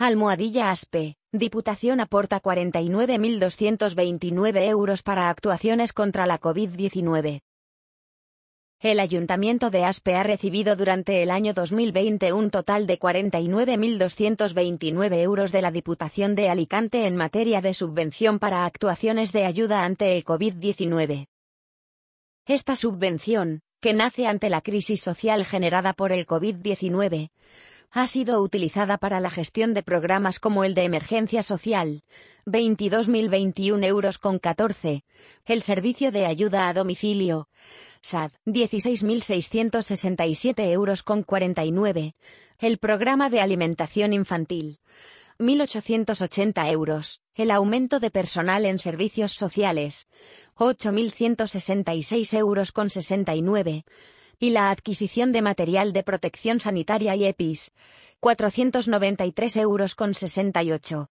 Almohadilla ASPE. Diputación aporta 49.229 euros para actuaciones contra la COVID-19. El Ayuntamiento de Aspe ha recibido durante el año 2020 un total de 49.229 euros de la Diputación de Alicante en materia de subvención para actuaciones de ayuda ante el COVID-19. Esta subvención, que nace ante la crisis social generada por el COVID-19, ha sido utilizada para la gestión de programas como el de emergencia social, 22.021 euros con 14, el servicio de ayuda a domicilio, SAD, 16.667 euros con 49, el programa de alimentación infantil, 1.880 euros, el aumento de personal en servicios sociales, 8.166 euros con 69, y la adquisición de material de protección sanitaria y EPIs, 493 euros con 68.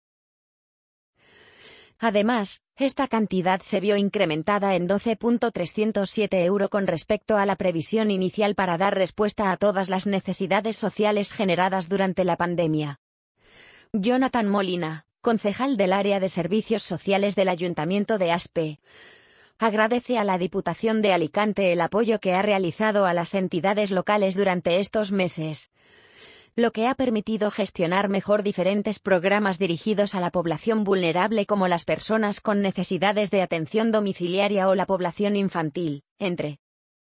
Además, esta cantidad se vio incrementada en 12.307 euros con respecto a la previsión inicial para dar respuesta a todas las necesidades sociales generadas durante la pandemia. Jonathan Molina, concejal del área de servicios sociales del Ayuntamiento de Aspe, agradece a la Diputación de Alicante el apoyo que ha realizado a las entidades locales durante estos meses, lo que ha permitido gestionar mejor diferentes programas dirigidos a la población vulnerable como las personas con necesidades de atención domiciliaria o la población infantil, entre